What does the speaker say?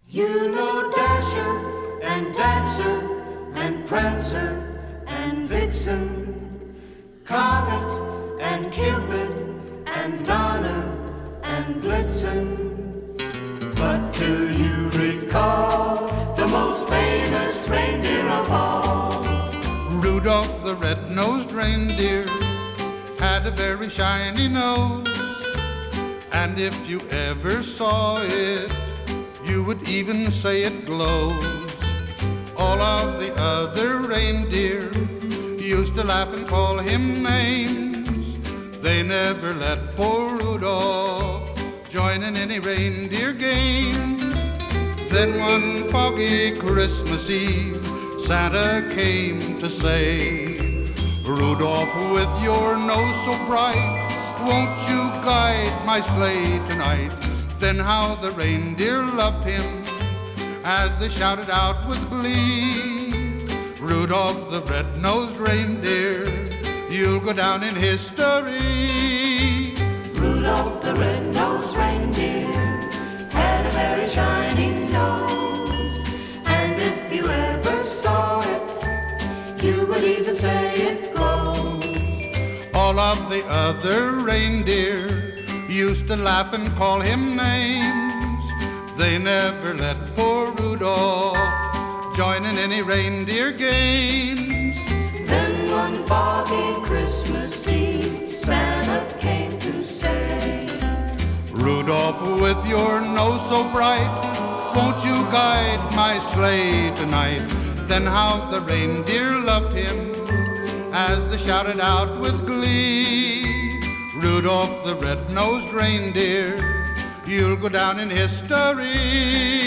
You know Dasher and Dancer and Prancer and Vixen, Comet and Cupid and Donner and Blitzen. But do you recall the most famous reindeer of all? Rudolph the red-nosed reindeer had a very shiny nose, and if you ever saw it, you would even say it glows. All of the other reindeer used to laugh and call him names. They never let poor Rudolph join in any reindeer games. Then one foggy Christmas Eve, Santa came to say, Rudolph, with your nose so bright, won't you guide my sleigh tonight? Then how the reindeer loved him as they shouted out with glee, Rudolph the red-nosed reindeer, you'll go down in history. Rudolph the red-nosed reindeer had a very shining nose, and if you ever saw it, you would even say it glows. All of the other reindeer used to laugh and call him names. They never let poor Rudolph join in any reindeer games. Then one foggy Christmas Eve, Santa came to say, Rudolph, with your nose so bright, won't you guide my sleigh tonight? Then how the reindeer loved him as they shouted out with glee, Rudolph the red-nosed reindeer, you'll go down in history.